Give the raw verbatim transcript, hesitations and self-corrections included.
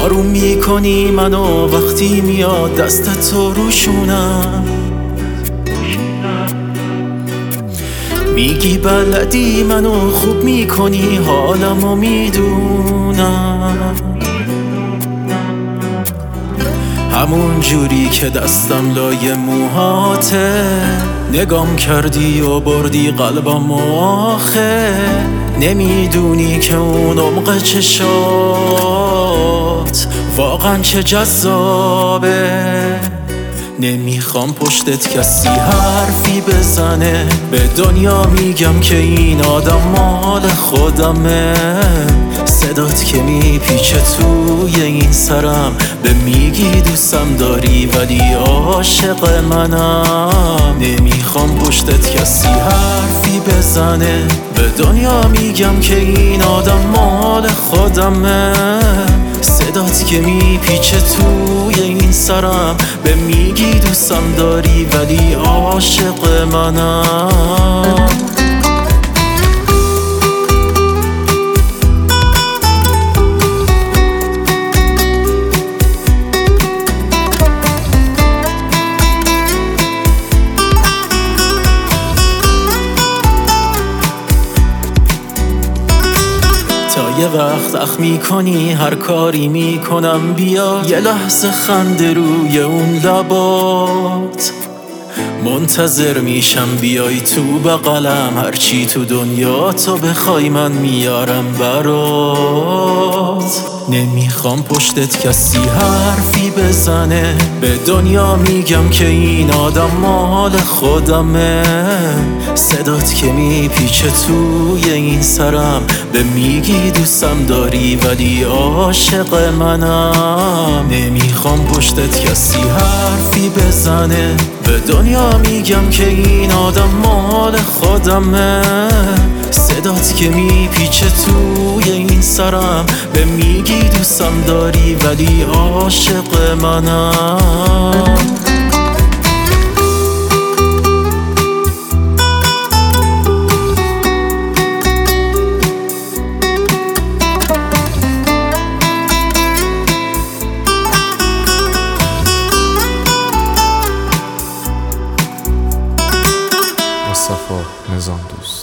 آروم میکنی منو وقتی میاد دست تو روشونم، میگی بلدی منو خوب میکنی حالمو میدونم، همون جوری که دستم لای موهاته نگام کردی و بردی قلبم آخه نمیدونی که اون عمق چشات واقعا چه جذابه. نمیخوام پشتت کسی حرفی بزنه، به دنیا میگم که این آدم مال خودمه. صدات که میپیچه توی این سرم، به میگی دوستم داری ولی عاشق منم. نمیخوام پشتت کسی حرفی بزنه، به دنیا میگم که این آدم مال خودمه. صدات که میپیچه توی این سرم، به میگی دوستم داری ولی عاشق منم. تا یه وقت اخ میکنی هر کاری میکنم، بیا یه لحظه خنده روی اون لبات. منتظر میشم بیای تو بغلم، هرچی تو دنیا تو بخوای من میارم برات. نمیخوام پشتت کسی حرفی بزنه، به دنیا میگم که این آدم مال خودمه. صدات که میپیچه توی این سرم، به میگی دوستم داری ولی عاشق منم. نمیخوام پشتت کسی حرفی بزنه، به دنیا میگم که این آدم مال خودمه. صدات که میپیچه توی این سرم، به میگی دوستم داری ولی عاشق منم. مصطفی نظام دوست.